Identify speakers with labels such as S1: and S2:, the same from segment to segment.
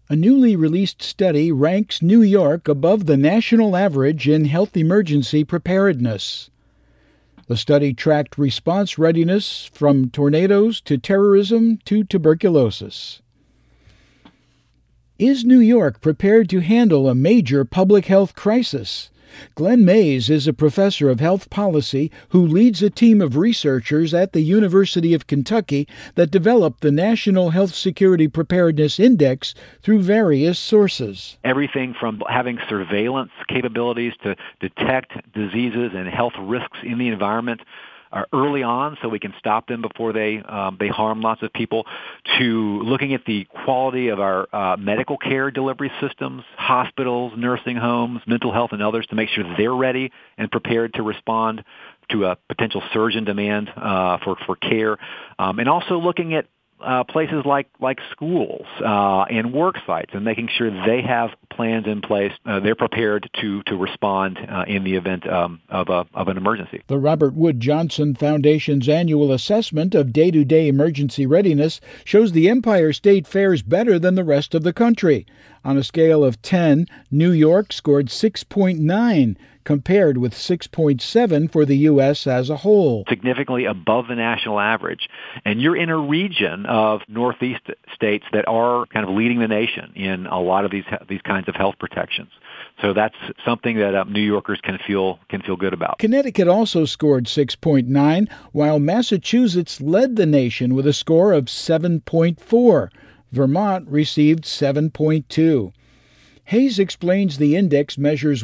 S1: A newly released study ranks New York above the national average in health emergency preparedness. The study tracked response readiness from tornadoes to terrorism to tuberculosis. Is New York prepared to handle a major public health crisis? Glenn Mays is a professor of health policy who leads a team of researchers at the University of Kentucky that developed the National Health Security Preparedness Index through various sources.
S2: Everything from having surveillance capabilities to detect diseases and health risks in the environment early on so we can stop them before they harm lots of people, to looking at the quality of our medical care delivery systems, hospitals, nursing homes, mental health, and others to make sure they're ready and prepared to respond to a potential surge in demand for care, and also looking at places like schools and work sites and making sure they have plans in place. They're prepared to respond in the event of an emergency.
S1: The Robert Wood Johnson Foundation's annual assessment of day-to-day emergency readiness shows the Empire State fares better than the rest of the country. On a scale of 10, New York scored 6.9, compared with 6.7 for the U.S. as a whole.
S2: Significantly above the national average. And you're in a region of Northeast states that are kind of leading the nation in a lot of these kinds of health protections. So that's something that New Yorkers can feel good about.
S1: Connecticut also scored 6.9, while Massachusetts led the nation with a score of 7.4. Vermont received 7.2. Hayes explains the index measures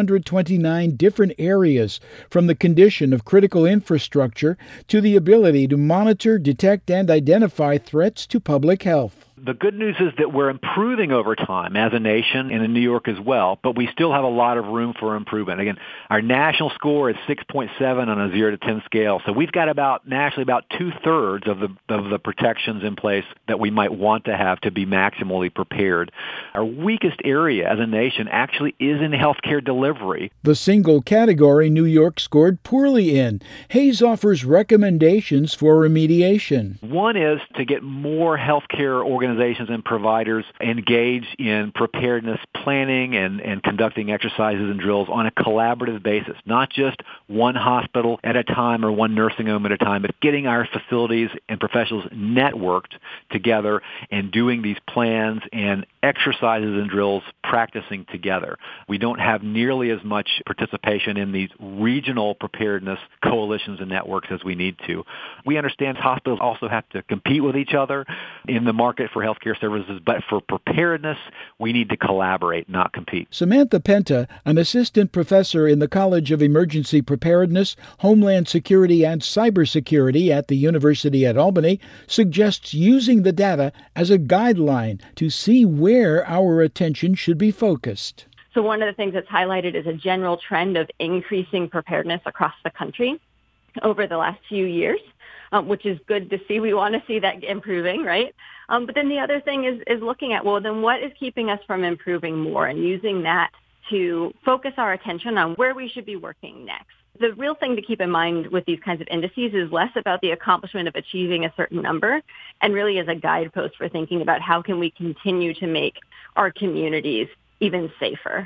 S1: 129 different areas, from the condition of critical infrastructure to the ability to monitor, detect, and identify threats to public health.
S2: The good news is that we're improving over time as a nation and in New York as well, but we still have a lot of room for improvement. Again, our national score is 6.7 on a 0 to 10 scale, so we've got nationally about two-thirds of the protections in place that we might want to have to be maximally prepared. Our weakest area as a nation actually is in healthcare delivery.
S1: The single category New York scored poorly in. Hayes offers recommendations for remediation.
S2: One is to get more healthcare organizations and providers engaged in preparedness planning and conducting exercises and drills on a collaborative basis, not just one hospital at a time or one nursing home at a time, but getting our facilities and professionals networked together and doing these plans and exercises and drills practicing together. We don't have nearly as much participation in these regional preparedness coalitions and networks as we need to. We understand hospitals also have to compete with each other in the market for healthcare services, but for preparedness, we need to collaborate, not compete.
S1: Samantha Penta, an assistant professor in the College of Emergency Preparedness, Homeland Security, and Cybersecurity at the University at Albany, suggests using the data as a guideline to see where our attention should be focused.
S3: So one of the things that's highlighted is a general trend of increasing preparedness across the country over the last few years, which is good to see. We want to see that improving, right? But then the other thing is looking at, well, then what is keeping us from improving more, and using that to focus our attention on where we should be working next. The real thing to keep in mind with these kinds of indices is less about the accomplishment of achieving a certain number, and really as a guidepost for thinking about how can we continue to make our communities even safer.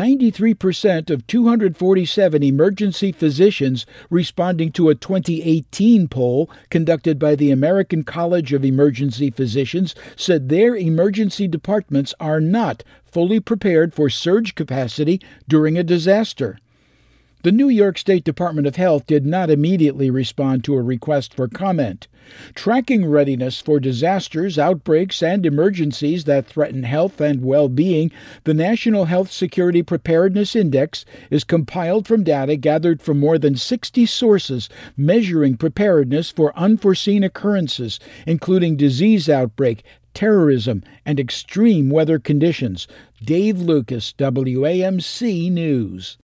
S1: 93% of 247 emergency physicians responding to a 2018 poll conducted by the American College of Emergency Physicians said their emergency departments are not fully prepared for surge capacity during a disaster. The New York State Department of Health did not immediately respond to a request for comment. Tracking readiness for disasters, outbreaks, and emergencies that threaten health and well-being, the National Health Security Preparedness Index is compiled from data gathered from more than 60 sources measuring preparedness for unforeseen occurrences, including disease outbreak, terrorism, and extreme weather conditions. Dave Lucas, WAMC News.